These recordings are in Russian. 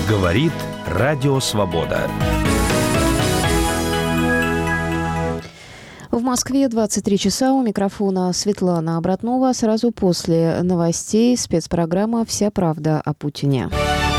Говорит Радио Свобода. В Москве 23 часа. У микрофона Светлана Обратнова. Сразу после новостей спецпрограмма «Вся правда о Путине».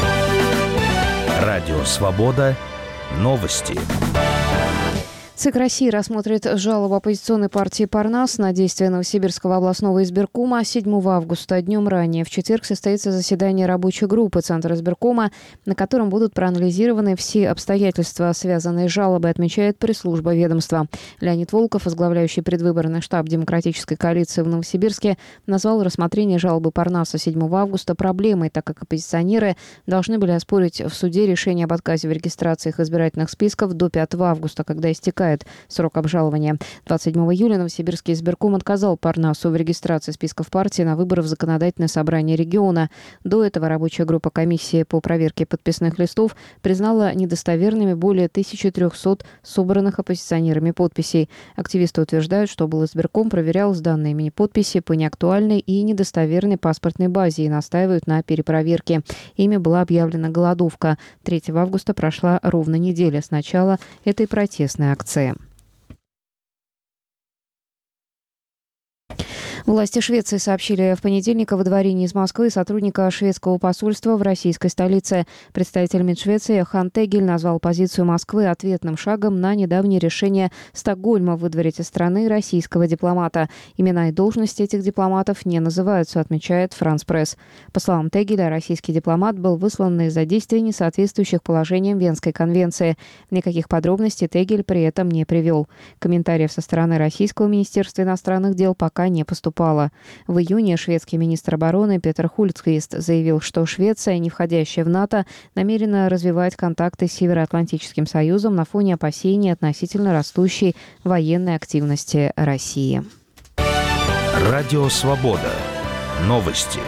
Радио Свобода. Новости. ЦИК России рассмотрит жалобу оппозиционной партии «Парнас» на действия Новосибирского областного избиркома 7 августа. Днем ранее, в четверг, состоится заседание рабочей группы Центра избиркома, на котором будут проанализированы все обстоятельства, связанные с жалобой, отмечает пресс-служба ведомства. Леонид Волков, возглавляющий предвыборный штаб Демократической коалиции в Новосибирске, назвал рассмотрение жалобы «Парнаса» 7 августа проблемой, так как оппозиционеры должны были оспорить в суде решение об отказе в регистрации их избирательных списков до 5 августа, когда истекает срок обжалования. 27 июля Новосибирский избирком отказал Парнасу в регистрации списков партии на выборы в законодательное собрание региона. До этого рабочая группа комиссии по проверке подписных листов признала недостоверными более 1300 собранных оппозиционерами подписей. Активисты утверждают, что облизбирком проверял сданные ими подписи по неактуальной и недостоверной паспортной базе и настаивают на перепроверке. Ими была объявлена голодовка. 3 августа прошла ровно неделя с начала этой протестной акции. Власти Швеции сообщили в понедельник о выдворении из Москвы сотрудника шведского посольства в российской столице. Представитель МИД Швеции Хан Тегель назвал позицию Москвы ответным шагом на недавнее решение Стокгольма выдворить из страны российского дипломата. Имена и должности этих дипломатов не называются, отмечает Франс Пресс. По словам Тегеля, российский дипломат был выслан из-за действий, не соответствующих положениям Венской конвенции. Никаких подробностей Тегель при этом не привел. Комментариев со стороны Российского министерства иностранных дел пока не поступало. В июне шведский министр обороны Петер Хультсквист заявил, что Швеция, не входящая в НАТО, намерена развивать контакты с Североатлантическим союзом на фоне опасений относительно растущей военной активности России. Радио Свобода. Новости.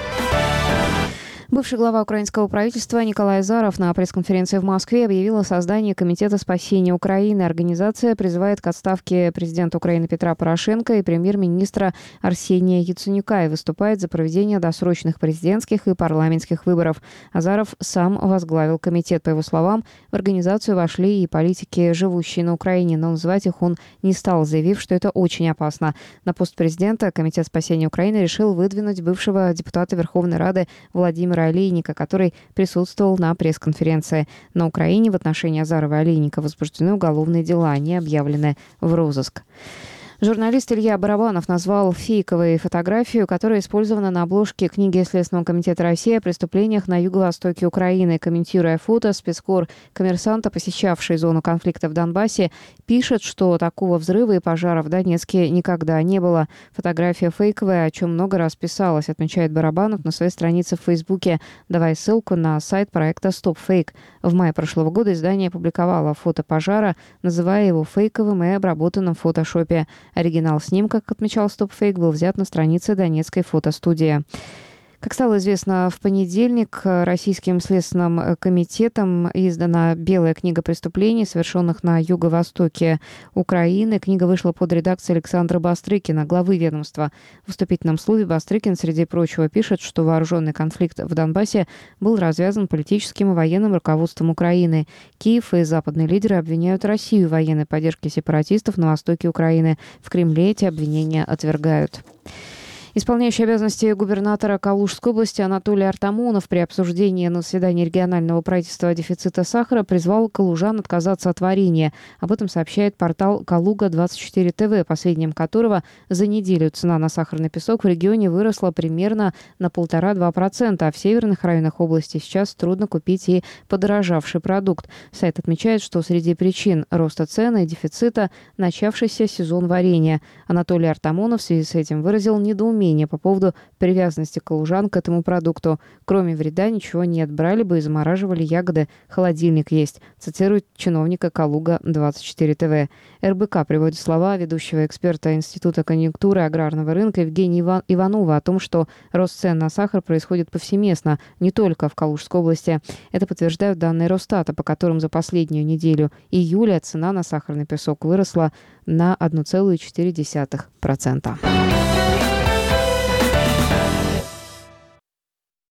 Бывший глава украинского правительства Николай Азаров на пресс-конференции в Москве объявил о создании Комитета спасения Украины. Организация призывает к отставке президента Украины Петра Порошенко и премьер-министра Арсения Яценюка и выступает за проведение досрочных президентских и парламентских выборов. Азаров сам возглавил комитет. По его словам, в организацию вошли и политики, живущие на Украине, но называть их он не стал, заявив, что это очень опасно. На пост президента Комитет спасения Украины решил выдвинуть бывшего депутата Верховной Рады Владимира Олейника, который присутствовал на пресс-конференции. На Украине в отношении Азарова и Олейника возбуждены уголовные дела, они объявлены в розыск. Журналист Илья Барабанов назвал фейковой фотографию, которая использована на обложке книги Следственного комитета России о преступлениях на юго-востоке Украины. Комментируя фото, спецкор коммерсанта, посещавший зону конфликта в Донбассе, пишет, что такого взрыва и пожара в Донецке никогда не было. Фотография фейковая, о чем много раз писалось, отмечает Барабанов на своей странице в Фейсбуке, давая ссылку на сайт проекта «Стоп Фейк». В мае прошлого года издание опубликовало фото пожара, называя его фейковым и обработанным в фотошопе. Оригинал снимка, как отмечал StopFake, был взят на странице Донецкой фотостудии. Как стало известно, в понедельник Российским следственным комитетом издана «Белая книга преступлений, совершенных на юго-востоке Украины». Книга вышла под редакцией Александра Бастрыкина, главы ведомства. В вступительном слове Бастрыкин, среди прочего, пишет, что вооруженный конфликт в Донбассе был развязан политическим и военным руководством Украины. Киев и западные лидеры обвиняют Россию в военной поддержке сепаратистов на востоке Украины. В Кремле эти обвинения отвергают. Исполняющий обязанности губернатора Калужской области Анатолий Артамонов при обсуждении на заседании регионального правительства дефицита сахара призвал калужан отказаться от варенья. Об этом сообщает портал Калуга-24 ТВ, по сведениям которого за неделю цена на сахарный песок в регионе выросла примерно на 1,5–2%, а в северных районах области сейчас трудно купить и подорожавший продукт. Сайт отмечает, что среди причин роста цен и дефицита начавшийся сезон варенья. Анатолий Артамонов в связи с этим выразил недоумение по поводу привязанности калужан к этому продукту. Кроме вреда ничего нет, брали бы и замораживали ягоды, холодильник есть, цитирует чиновника Калуга-24 ТВ. РБК приводит слова ведущего эксперта Института конъюнктуры аграрного рынка Евгения Иванова о том, что рост цен на сахар происходит повсеместно, не только в Калужской области. Это подтверждают данные Росстата, по которым за последнюю неделю июля цена на сахарный песок выросла на 1,4%.